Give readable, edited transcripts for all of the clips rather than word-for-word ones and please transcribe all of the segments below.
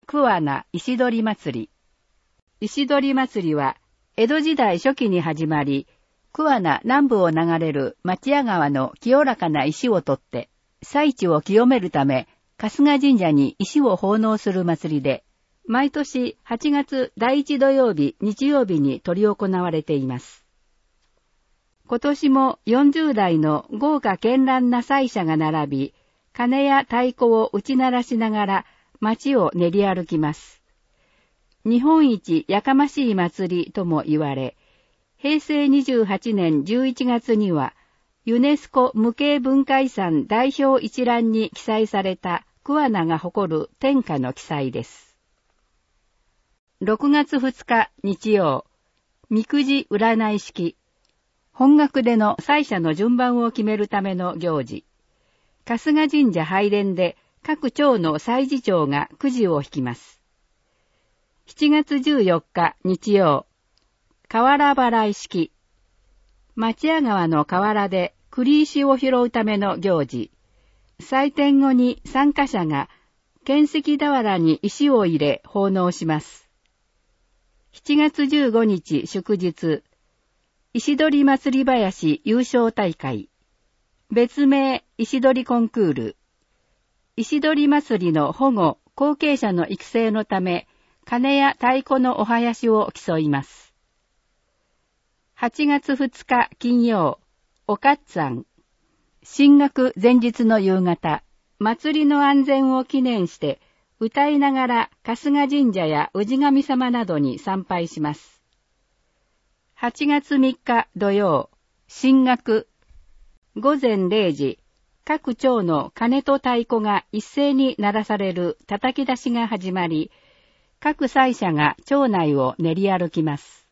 桑名石鳥祭り。石鳥祭りは、江戸時代初期に始まり、桑名南部を流れる町屋川の清らかな石を取って、祭地を清めるため、春日神社に石を奉納する祭りで、毎年8月第1土曜日、日曜日に執り行われています。今年も40台の豪華絢爛な祭車が並び、鐘や太鼓を打ち鳴らしながら街を練り歩きます。日本一やかましい祭りとも言われ、平成28年11月には、ユネスコ無形文化遺産代表一覧に記載された桑名が誇る天下の記載です。6月2日日曜、みくじ占い式。本学での祭車の順番を決めるための行事。春日神社拝殿で各町の祭事長がくじを引きます。7月14日日曜、河原払い式。町屋川の河原で栗石を拾うための行事。祭典後に参加者が剣石俵に石を入れ奉納します。7月15日祝日、石鳥祭り林優勝大会。別名石鳥コンクール。石鳥祭りの保護、後継者の育成のため、鐘や太鼓のお囃子を競います。8月2日金曜、おかっつぁん。神学前日の夕方、祭りの安全を記念して、歌いながら春日神社や氏神様などに参拝します。8月3日土曜、神学。午前0時、各町の鐘と太鼓が一斉に鳴らされる叩き出しが始まり、各祭車が町内を練り歩きます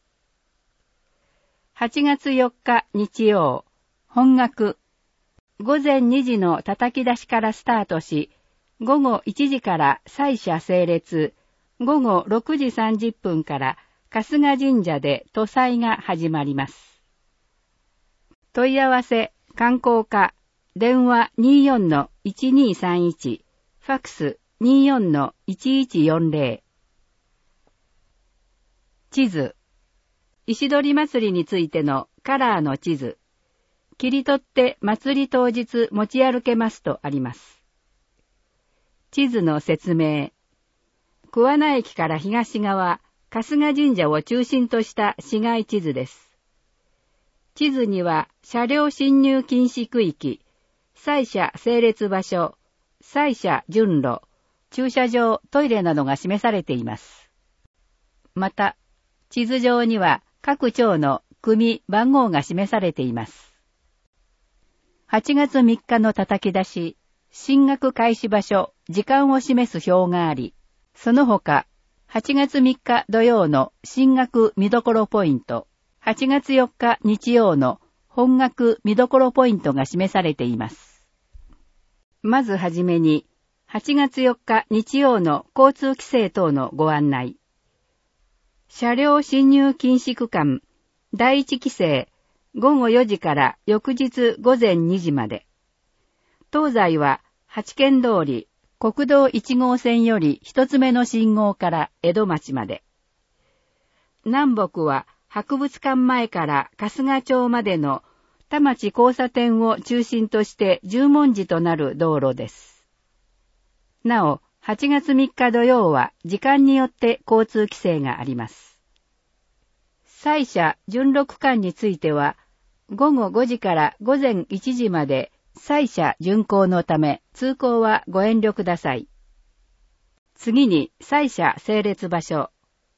。8月4日日曜、本学。午前2時の叩き出しからスタートし、午後1時から祭車整列、午後6時30分から春日神社で渡祭が始まります。問い合わせ、観光課、電話 24-1231、ファックス 24-1140。地図。石鳥祭りについてのカラーの地図。切り取って祭り当日持ち歩けますとあります。地図の説明。桑名駅から東側、春日神社を中心とした市街地図です。地図には車両進入禁止区域、祭車整列場所、祭車順路、駐車場、トイレなどが示されています。また、地図上には各町の組番号が示されています。8月3日の叩き出し、神学開始場所、時間を示す表があり、その他、8月3日土曜の神学見どころポイント、8月4日日曜の本学見どころポイントが示されています。まずはじめに、8月4日日曜の交通規制等のご案内。車両進入禁止区間、第一規制、午後4時から翌日午前2時まで。東西は八軒通り、国道1号線より一つ目の信号から江戸町まで。南北は博物館前から春日町までの田町交差点を中心として十文字となる道路です。なお、8月3日土曜は時間によって交通規制があります。祭車順路区間については、午後5時から午前1時まで祭車巡行のため通行はご遠慮ください。次に祭車整列場所。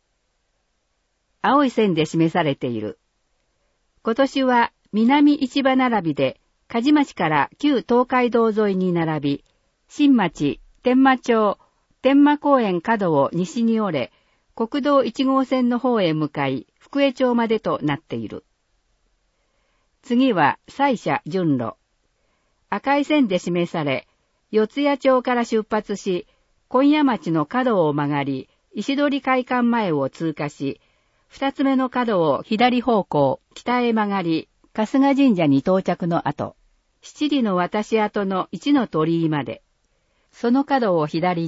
青い線で示されている。今年は南市場並びで梶町から旧東海道沿いに並び、新町、天満町、天満公園角を西に折れ、国道1号線の方へ向かい、福江町までとなっている。次は祭車順路。赤い線で示され、四谷町から出発し、今夜町の角を曲がり、石鳥会館前を通過し、二つ目の角を左方向、北へ曲がり、春日神社に到着の後、七里の渡し跡の一の鳥居まで、その角を左に、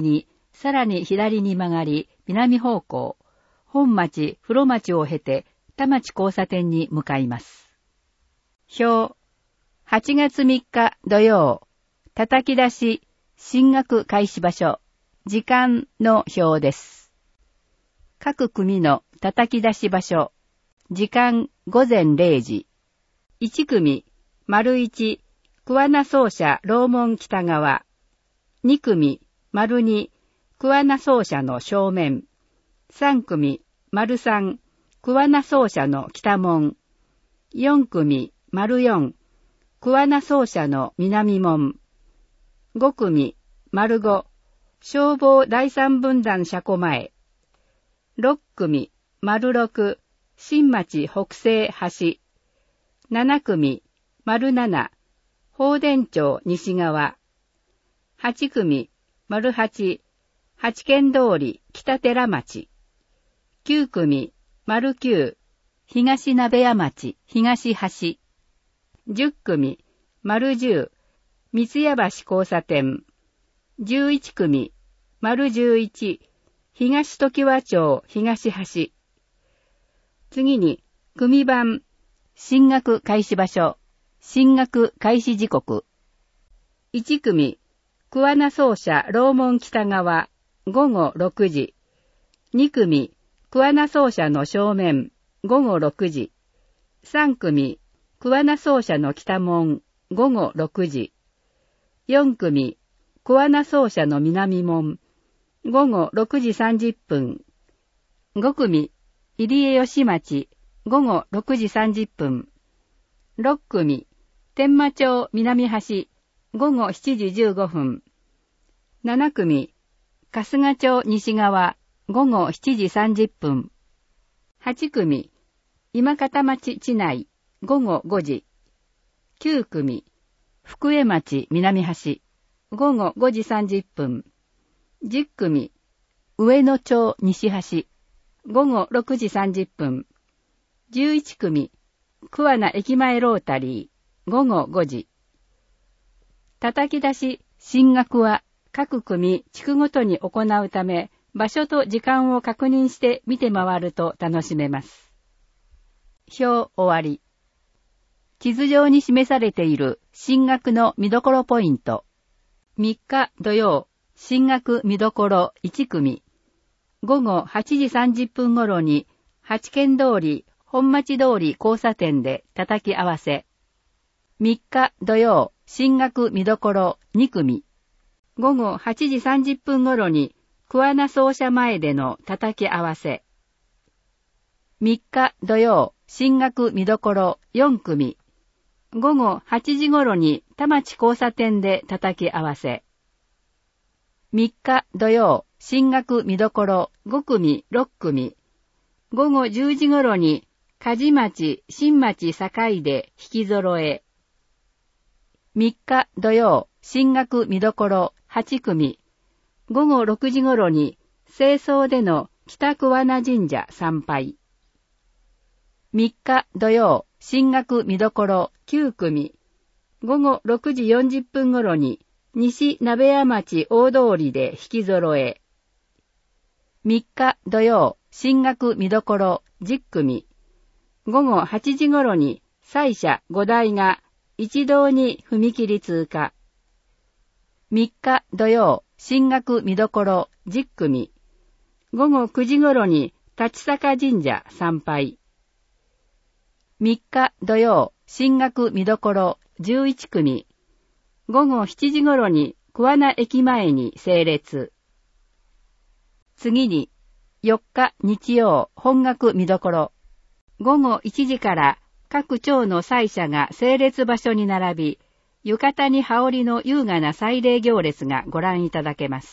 さらに左に曲がり、南方向、本町、風呂町を経て、田町交差点に向かいます。表、8月3日土曜、叩き出し、進学開始場所、時間の表です。各組の叩き出し場所、時間午前0時。1組、丸1、桑名奏者楼門北側。2組、丸2、桑名奏者の正面。3組、丸3、桑名奏者の北門。4組、丸4、桑名奏者の南門。5組、丸5、消防第三分団車庫前。6組、丸6、新町北西橋。7組、丸7、宝田町西側。8組、丸8、八軒通り北寺町。9組、丸9、東鍋屋町東橋。10組、丸10、三ツ屋橋交差点。11組、丸11、東常盤町東橋。次に、組番、進学開始場所、進学開始時刻。1組、桑名奏者楼門北側、午後6時。2組、桑名奏者の正面、午後6時。3組、桑名奏者の北門、午後6時。4組、桑名奏者の南門、午後6時30分。5組、入江吉町、午後6時30分。6組、天満町南橋、午後7時15分。7組、春日町西側、午後7時30分。8組、今方町地内、午後5時。9組、福江町南橋、午後5時30分。10組、上野町西橋、午後6時30分。11組、桑名駅前ロータリー、午後5時。叩き出し、進学は各組地区ごとに行うため、場所と時間を確認して見て回ると楽しめます。表終わり。地図上に示されている進学の見どころポイント。3日土曜、進学見どころ1組。午後8時30分頃に、八軒通り、本町通り交差点で叩き合わせ。3日土曜、進学見どころ2組。午後8時30分頃に、桑名奏者前での叩き合わせ。3日土曜、進学見どころ4組。午後8時頃に田町交差点で叩き合わせ。3日土曜、進学見どころ5組6組。午後10時頃に梶町、新町境で引き揃え。3日土曜、進学見どころ8組。午後6時頃に清掃での北桑名神社参拝。3日土曜、進学見どころ9組。午後6時40分頃に西鍋屋町大通りで引き揃え。3日土曜、進学見どころ10組。午後8時頃に祭車5台が一堂に踏切通過。3日土曜、進学見どころ10組。午後9時頃に立坂神社参拝。3日土曜、進学見どころ11組。午後7時頃に桑名駅前に整列。次に、4日日曜本学見どころ。午後1時から各町の祭車が整列場所に並び、浴衣に羽織の優雅な祭礼行列がご覧いただけます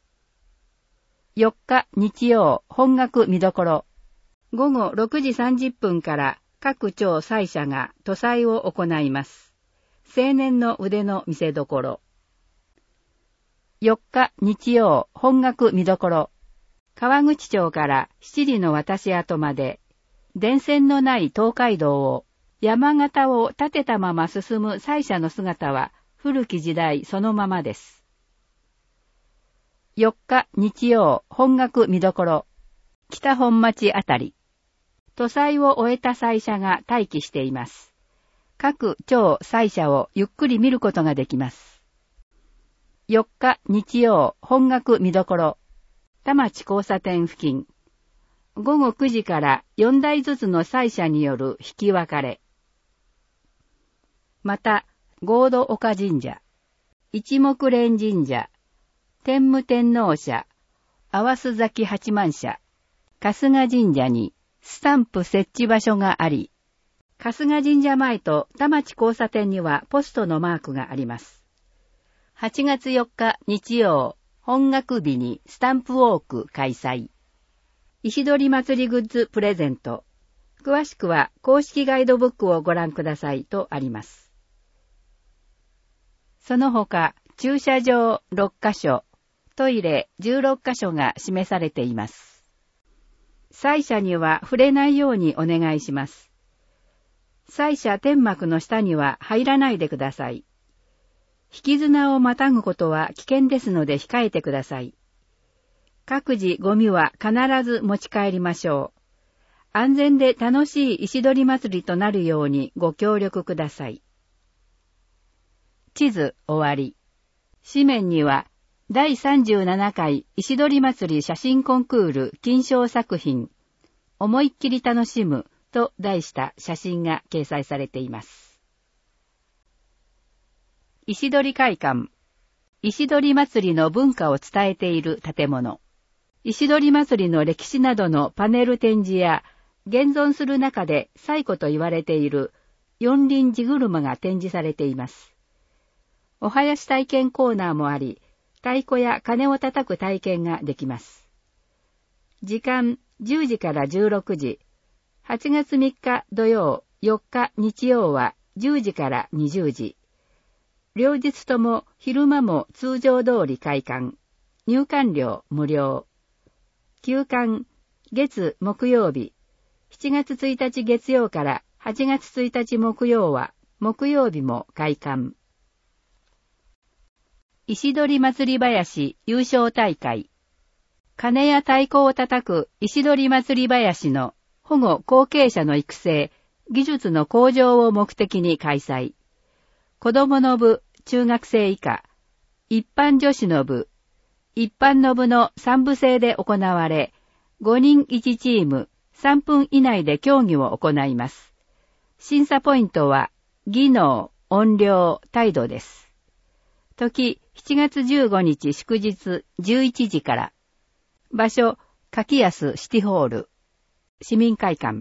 。4日日曜本学見どころ。午後6時30分から各町祭車が渡祭を行います。青年の腕の見せ所。4日日曜本学見どころ。川口町から七里の渡し跡まで、電線のない東海道を山形を立てたまま進む祭車の姿は古き時代そのままです。 4日日曜本学見どころ、北本町あたり。都祭を終えた祭車が待機しています。各町祭車をゆっくり見ることができます。4日日曜本学見どころ、田町交差点付近。午後9時から4台ずつの祭車による引き分かれ。また、合土岡神社、一目連神社、天武天皇社、阿波須崎八幡社、春日神社にスタンプ設置場所があり、春日神社前と田町交差点にはポストのマークがあります。8月4日日曜、本学日にスタンプウォーク開催。石鳥祭りグッズプレゼント。詳しくは公式ガイドブックをご覧くださいとあります。その他、駐車場6カ所、トイレ16カ所が示されています。祭車には触れないようにお願いします。祭車天幕の下には入らないでください。引き綱をまたぐことは危険ですので控えてください。各自ゴミは必ず持ち帰りましょう。安全で楽しい石鳥祭りとなるようにご協力ください。地図終わり。紙面には第37回石鳥祭り写真コンクール金賞作品、思いっきり楽しむと題した写真が掲載されています。石鳥会館。石鳥祭りの文化を伝えている建物。石鳥祭りの歴史などのパネル展示や、現存する中で最古と言われている四輪地車が展示されています。お囃子体験コーナーもあり、太鼓や鐘を叩く体験ができます。時間10時から16時、8月3日土曜、4日日曜は10時から20時。両日とも昼間も通常通り開館。入館料無料。休館、月木曜日。7月1日月曜から8月1日木曜は木曜日も開館。石鳥祭り囃子優勝大会。鐘や太鼓を叩く石鳥祭り囃子の保護後継者の育成、技術の向上を目的に開催。子供の部、中学生以下、一般女子の部、一般の部の3部制で行われ、5人1チーム、3分以内で競技を行います。審査ポイントは、技能、音量、態度です。時、7月15日祝日11時から。場所、柿安シティホール。市民会館。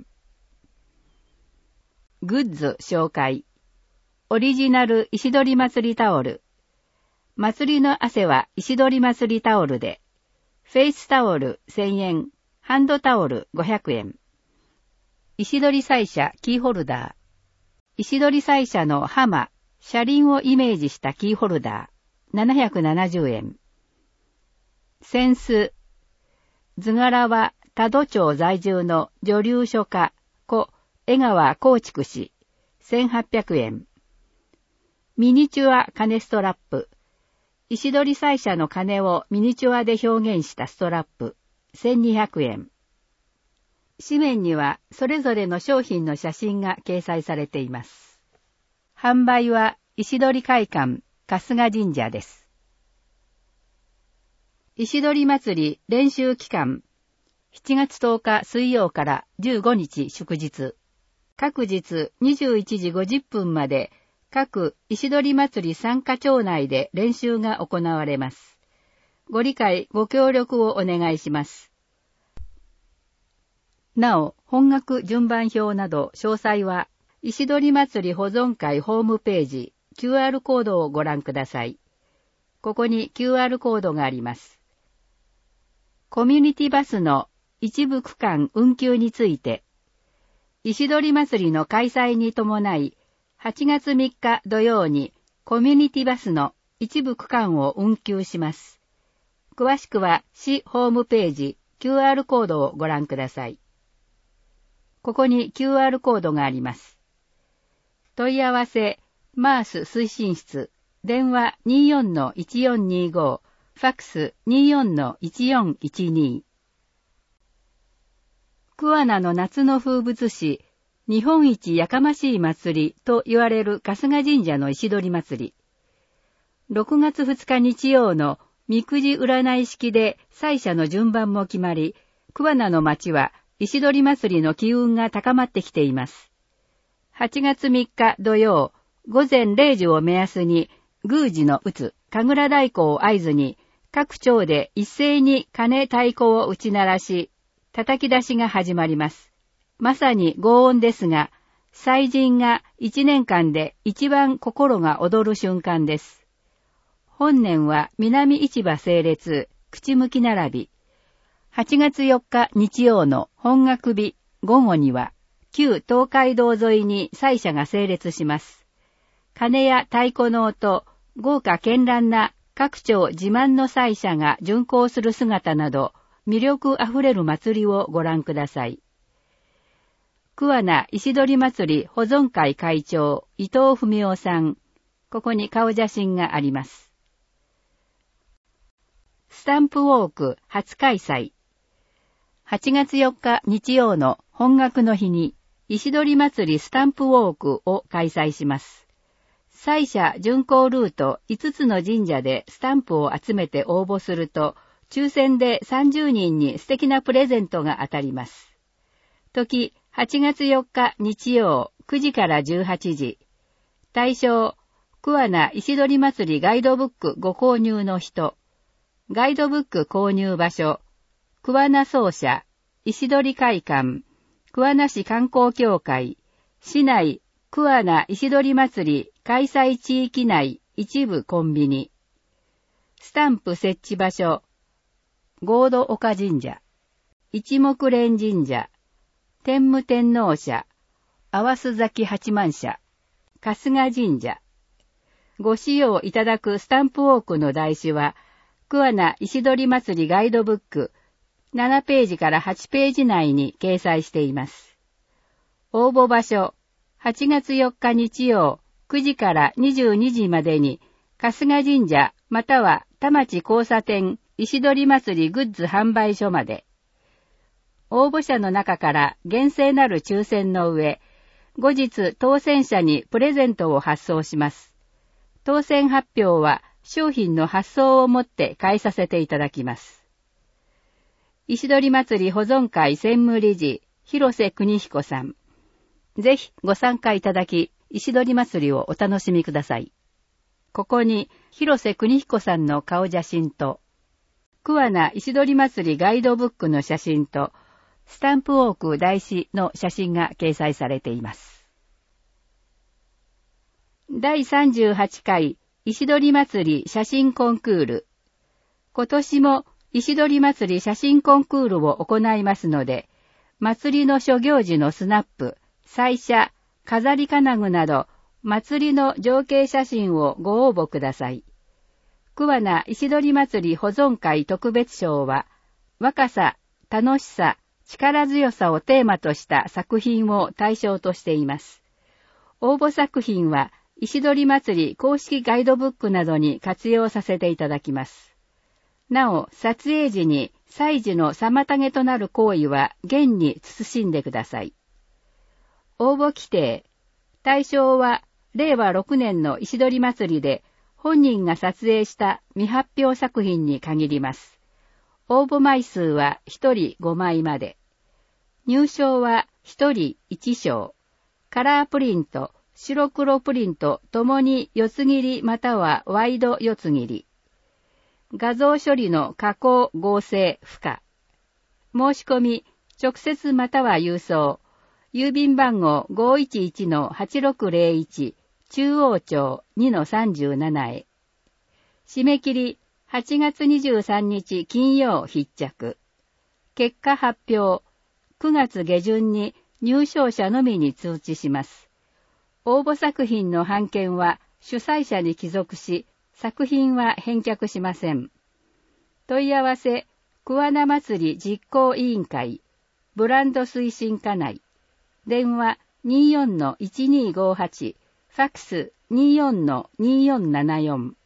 グッズ紹介。オリジナル石鳥祭りタオル。祭りの汗は石鳥祭りタオルで、フェイスタオル1000円、ハンドタオル500円。石鳥祭車キーホルダー。石鳥祭車の浜、車輪をイメージしたキーホルダー、770円。扇子。図柄は多度町在住の女流書家、故江川光築氏、1800円。ミニチュア鐘ストラップ。石鳥祭車の鐘をミニチュアで表現したストラップ、1200円。紙面にはそれぞれの商品の写真が掲載されています。販売は石鳥会館、春日神社です。石鳥祭り練習期間、7月10日水曜から15日祝日。各日21時50分まで各石鳥祭り参加町内で練習が行われます。ご理解、ご協力をお願いします。なお、本学順番表など詳細は、石鳥祭り保存会ホームページ、QR コードをご覧ください。ここに QR コードがあります。コミュニティバスの一部区間運休について、石鳥祭りの開催に伴い、8月3日土曜にコミュニティバスの一部区間を運休します。詳しくは市ホームページ QR コードをご覧ください。ここに QR コードがあります。問い合わせ、マース推進室、電話 24-1425、 ファックス 24-1412。桑名の夏の風物詩、日本一やかましい祭りと言われる春日神社の石取り祭り。6月2日日曜のみくじ占い式で祭社の順番も決まり、桑名の町は石取り祭りの機運が高まってきています。8月3日土曜、午前0時を目安に、宮司の打つ神楽太鼓を合図に、各町で一斉に鐘太鼓を打ち鳴らし、叩き出しが始まります。まさに轟音ですが、祭神が1年間で一番心が躍る瞬間です。本年は南市場整列、口向き並び。8月4日日曜の本学日午後には、旧東海道沿いに祭車が整列します。鐘や太鼓の音、豪華絢爛な各町自慢の祭車が巡行する姿など、魅力あふれる祭りをご覧ください。桑名石取り祭り保存会会長、伊藤文夫さん。ここに顔写真があります。スタンプウォーク初開催。8月4日日曜の本学の日に、石取り祭りスタンプウォークを開催します。祭社巡行ルート5つの神社でスタンプを集めて応募すると、抽選で30人に素敵なプレゼントが当たります。時、8月4日日曜9時から18時。対象、桑名石取り祭りガイドブックご購入の人。ガイドブック購入場所、桑名総社、石取会館、桑名市観光協会、市内桑名石取祭り開催地域内一部コンビニ。スタンプ設置場所、合土岡神社、一目連神社、天武天皇社、阿波須崎八幡社、春日神社。ご使用いただくスタンプウォークの台紙は、桑名石取祭りガイドブック7ページから8ページ内に掲載しています。応募場所、8月4日日曜9時から22時までに、春日神社または田町交差点石取祭りグッズ販売所まで。応募者の中から厳正なる抽選の上、後日当選者にプレゼントを発送します。当選発表は商品の発送をもって返させていただきます。石取祭り保存会専務理事、広瀬邦彦さん。ぜひご参加いただき、石取祭りをお楽しみください。ここに広瀬邦彦さんの顔写真と、桑名石取祭りガイドブックの写真と、スタンプウォーク台紙の写真が掲載されています。第38回石取祭り写真コンクール。今年も石取祭り写真コンクールを行いますので、祭りの諸行事のスナップ、祭車、飾り金具など、祭りの情景写真をご応募ください。桑名石取祭り保存会特別賞は、若さ、楽しさ、力強さをテーマとした作品を対象としています。応募作品は、石取祭り公式ガイドブックなどに活用させていただきます。なお、撮影時に祭事の妨げとなる行為は厳に慎んでください。応募規定。対象は、令和6年の石取祭りで、本人が撮影した未発表作品に限ります。応募枚数は1人5枚まで。入賞は1人1賞。カラープリント、白黒プリントともに四つ切りまたはワイド四つ切り。画像処理の加工合成不可。申し込み、直接または郵送。郵便番号 511-8601 中央町 2-37 へ。締め切り8月23日金曜必着。結果発表9月下旬に入賞者のみに通知します。応募作品の版権は主催者に帰属し、作品は返却しません。問い合わせ、桑名祭り実行委員会、ブランド推進課内。電話 24-1258、ファックス 24-2474。